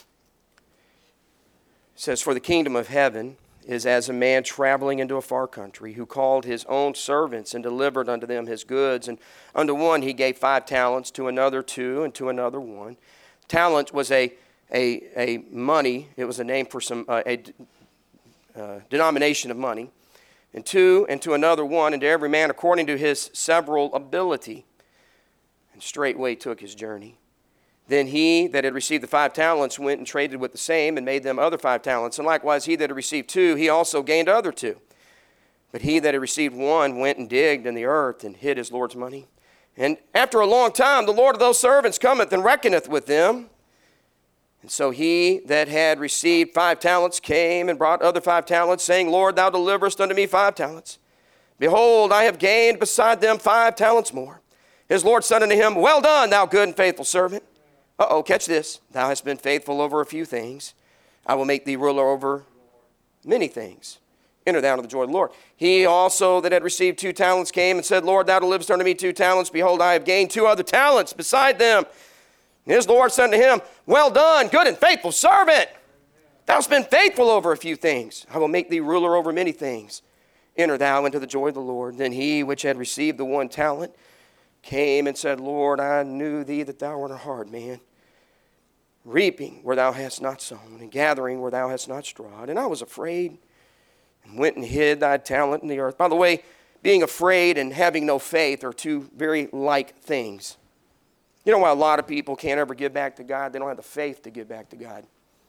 says, "For the kingdom of heaven is as a man traveling into a far country, who called his own servants and delivered unto them his goods. And unto one he gave five talents, to another two, and to another one." Talent was a a, a money. It was a name for some uh, a uh, denomination of money. And two, and to another one, and to every man according to his several ability. And straightway took his journey. Then he that had received the five talents went and traded with the same, and made them other five talents. And likewise he that had received two, he also gained other two. But he that had received one went and digged in the earth, and hid his Lord's money. And after a long time the Lord of those servants cometh and reckoneth with them. And so he that had received five talents came and brought other five talents, saying, Lord, thou deliverest unto me five talents. Behold, I have gained beside them five talents more. His Lord said unto him, Well done, thou good and faithful servant. Uh-oh, catch this. Thou hast been faithful over a few things. I will make thee ruler over many things. Enter thou into the joy of the Lord. He also that had received two talents came and said, Lord, thou deliverest unto me two talents. Behold, I have gained two other talents beside them. And his Lord said unto him, Well done, good and faithful servant. Thou hast been faithful over a few things. I will make thee ruler over many things. Enter thou into the joy of the Lord. Then he which had received the one talent came and said, Lord, I knew thee that thou wert a hard man, reaping where thou hast not sown, and gathering where thou hast not strawed. And I was afraid, and went and hid thy talent in the earth. By the way, being afraid and having no faith are two very like things. You know why a lot of people can't ever give back to God? They don't have the faith to give back to God.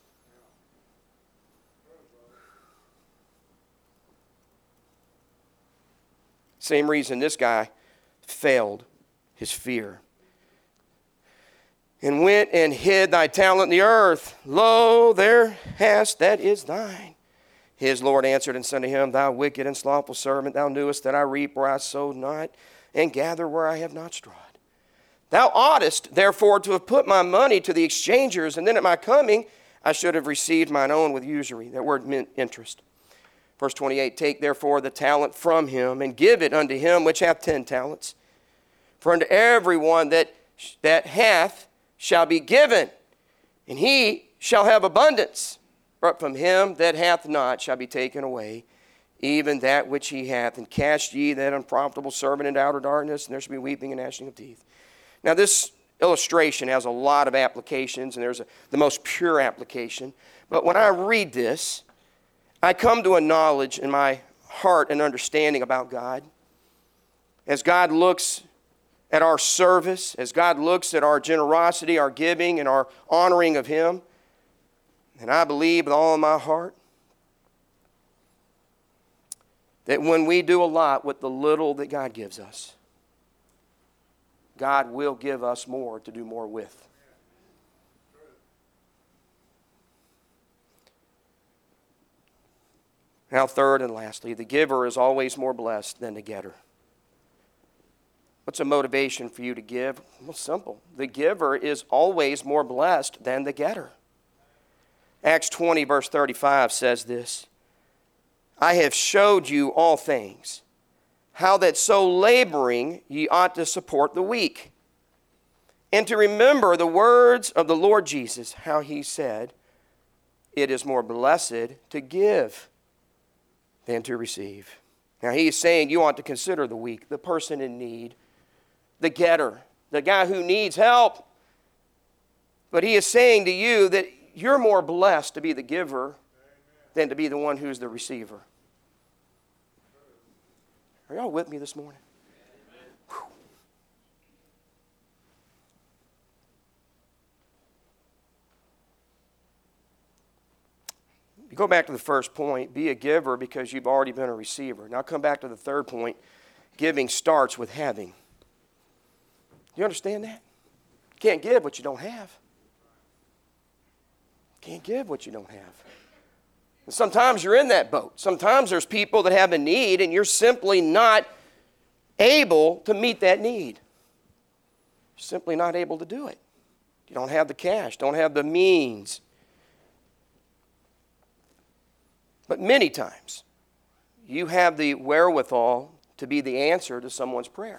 Same reason this guy failed, his fear. And went and hid thy talent in the earth. Lo, there hast, that is thine. His Lord answered and said to him, Thou wicked and slothful servant, thou knewest that I reap where I sowed not, and gather where I have not strawed. Thou oughtest, therefore, to have put my money to the exchangers, and then at my coming I should have received mine own with usury. That word meant interest. Verse twenty-eight, take therefore the talent from him, and give it unto him which hath ten talents. For unto everyone that, that hath shall be given, and he shall have abundance. But from him that hath not shall be taken away, even that which he hath. And cast ye that unprofitable servant into outer darkness, and there shall be weeping and gnashing of teeth. Now this illustration has a lot of applications, and there's a, the most pure application. But when I read this, I come to a knowledge in my heart and understanding about God. As God looks at our service, as God looks at our generosity, our giving, and our honoring of him, and I believe with all of my heart that when we do a lot with the little that God gives us, God will give us more to do more with. Now, third and lastly, the giver is always more blessed than the getter. What's a motivation for you to give? Well, simple. The giver is always more blessed than the getter. Acts twenty, verse thirty-five says this, I have showed you all things, how that so laboring ye ought to support the weak, and to remember the words of the Lord Jesus, how he said, it is more blessed to give than to receive. Now he is saying you ought to consider the weak, the person in need, the getter, the guy who needs help. But he is saying to you that you're more blessed to be the giver than to be the one who's the receiver. Are y'all with me this morning? Whew. You go back to the first point, be a giver because you've already been a receiver. Now come back to the third point, giving starts with having. Do you understand that? You can't give what you don't have. You can't give what you don't have. And sometimes you're in that boat. Sometimes there's people that have a need and you're simply not able to meet that need. You're simply not able to do it. You don't have the cash, don't have the means. But many times, you have the wherewithal to be the answer to someone's prayer.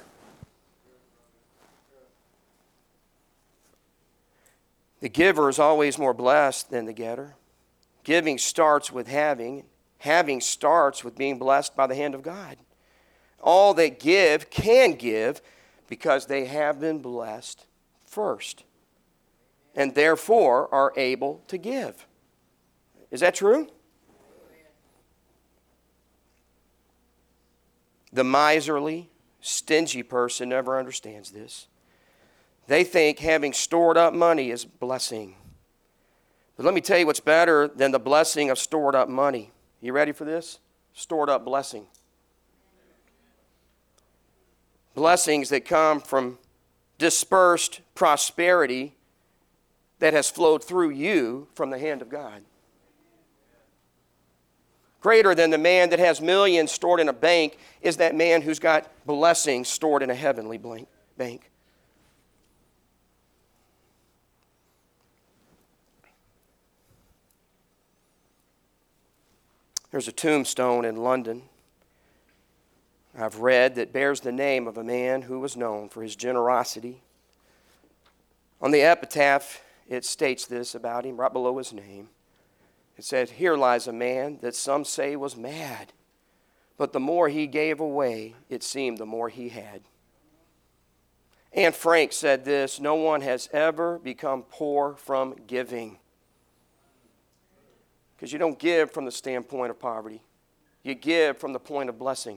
The giver is always more blessed than the getter. Giving starts with having. Having starts with being blessed by the hand of God. All that give can give because they have been blessed first, and therefore are able to give. Is that true? The miserly, stingy person never understands this. They think having stored up money is blessing. But let me tell you what's better than the blessing of stored up money. You ready for this? Stored up blessing. Blessings that come from dispersed prosperity that has flowed through you from the hand of God. Greater than the man that has millions stored in a bank is that man who's got blessings stored in a heavenly bank. There's a tombstone in London, I've read, that bears the name of a man who was known for his generosity. On the epitaph, it states this about him right below his name. It said, here lies a man that some say was mad, but the more he gave away, it seemed the more he had. Anne Frank said this, no one has ever become poor from giving. Because you don't give from the standpoint of poverty. You give from the point of blessing.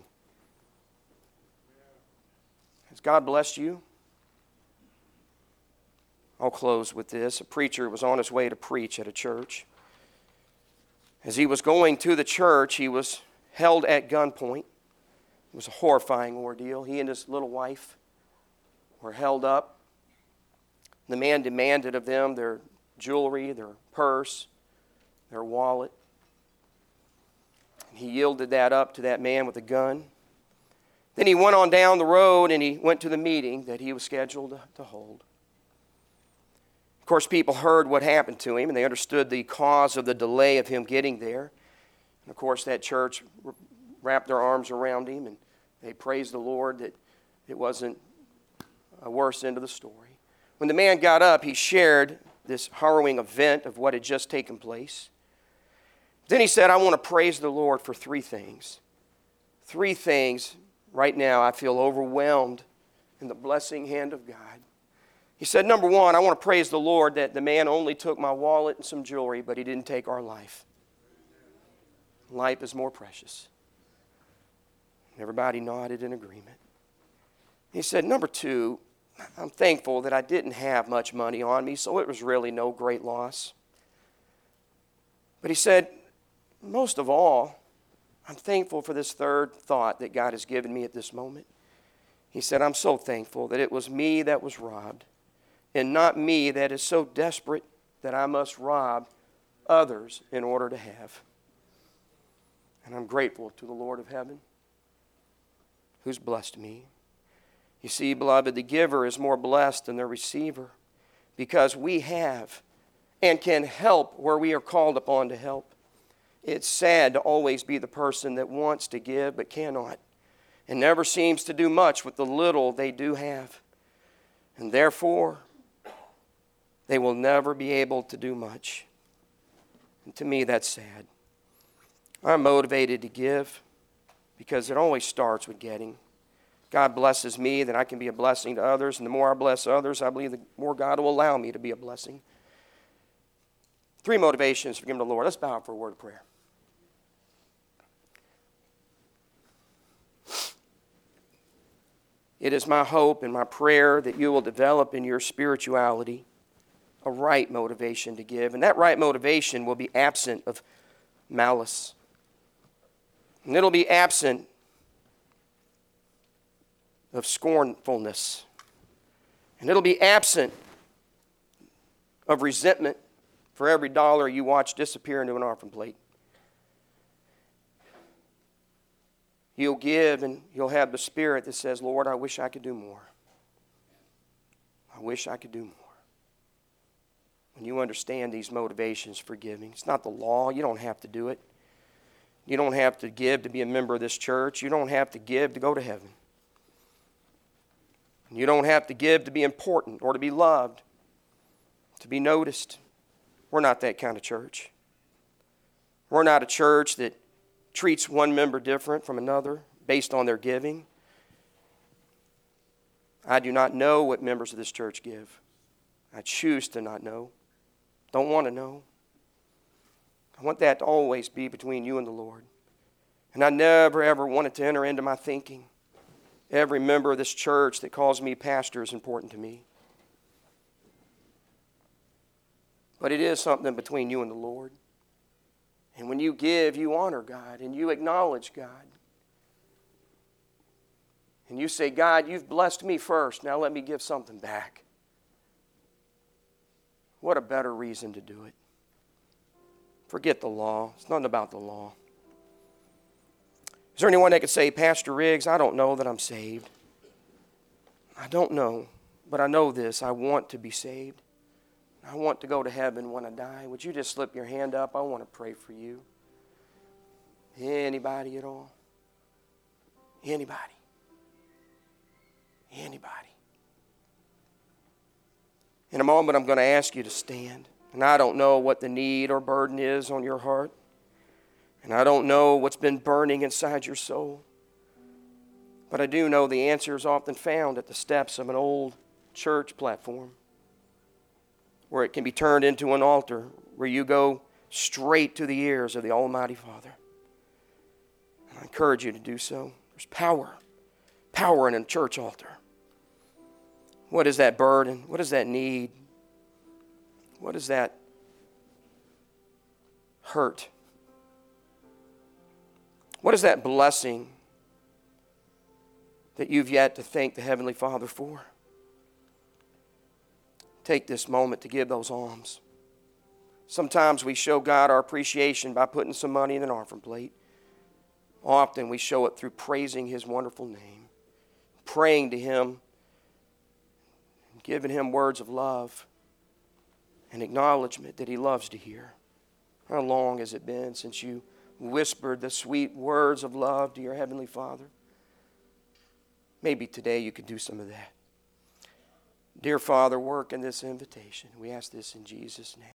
Has God blessed you? I'll close with this. A preacher was on his way to preach at a church. As he was going to the church, he was held at gunpoint. It was a horrifying ordeal. He and his little wife were held up. The man demanded of them their jewelry, their purse, their wallet. He yielded that up to that man with a gun. Then he went on down the road and he went to the meeting that he was scheduled to hold. Of course, people heard what happened to him, and they understood the cause of the delay of him getting there. And of course, that church wrapped their arms around him, and they praised the Lord that it wasn't a worse end of the story. When the man got up, he shared this harrowing event of what had just taken place. Then he said, I want to praise the Lord for three things. Three things. Right now, I feel overwhelmed in the blessing hand of God. He said, number one, I want to praise the Lord that the man only took my wallet and some jewelry, but he didn't take our life. Life is more precious. Everybody nodded in agreement. He said, number two, I'm thankful that I didn't have much money on me, so it was really no great loss. But he said, most of all, I'm thankful for this third thought that God has given me at this moment. He said, I'm so thankful that it was me that was robbed, and not me that is so desperate that I must rob others in order to have. And I'm grateful to the Lord of heaven who's blessed me. You see, beloved, the giver is more blessed than the receiver because we have and can help where we are called upon to help. It's sad to always be the person that wants to give but cannot and never seems to do much with the little they do have. And therefore, they will never be able to do much. And to me, that's sad. I'm motivated to give because it always starts with getting. God blesses me, then I can be a blessing to others. And the more I bless others, I believe the more God will allow me to be a blessing. Three motivations for giving to the Lord. Let's bow for a word of prayer. It is my hope and my prayer that you will develop in your spirituality a right motivation to give. And that right motivation will be absent of malice. And it'll be absent of scornfulness. And it'll be absent of resentment for every dollar you watch disappear into an offering plate. You'll give and you'll have the spirit that says, Lord, I wish I could do more. I wish I could do more. When you understand these motivations for giving, it's not the law. You don't have to do it. You don't have to give to be a member of this church. You don't have to give to go to heaven. You don't have to give to be important or to be loved, to be noticed. We're not that kind of church. We're not a church that treats one member different from another based on their giving. I do not know what members of this church give. I choose to not know. Don't want to know. I want that to always be between you and the Lord. And I never, ever want it to enter into my thinking. Every member of this church that calls me pastor is important to me. But it is something between you and the Lord. And when you give, you honor God and you acknowledge God. And you say, God, you've blessed me first. Now let me give something back. What a better reason to do it. Forget the law. It's nothing about the law. Is there anyone that could say, Pastor Riggs, I don't know that I'm saved. I don't know, but I know this. I want to be saved. I want to go to heaven when I die. Would you just slip your hand up? I want to pray for you. Anybody at all? Anybody? Anybody? In a moment, I'm going to ask you to stand. And I don't know what the need or burden is on your heart. And I don't know what's been burning inside your soul. But I do know the answer is often found at the steps of an old church platform, where it can be turned into an altar, where you go straight to the ears of the Almighty Father. And I encourage you to do so. There's power. Power in a church altar. What is that burden? What is that need? What is that hurt? What is that blessing that you've yet to thank the Heavenly Father for? Take this moment to give those alms. Sometimes we show God our appreciation by putting some money in an offering plate. Often we show it through praising His wonderful name, praying to Him, giving Him words of love and acknowledgement that He loves to hear. How long has it been since you whispered the sweet words of love to your Heavenly Father. Maybe today you could do some of that. Dear Father, work in this invitation. We ask this in Jesus' name.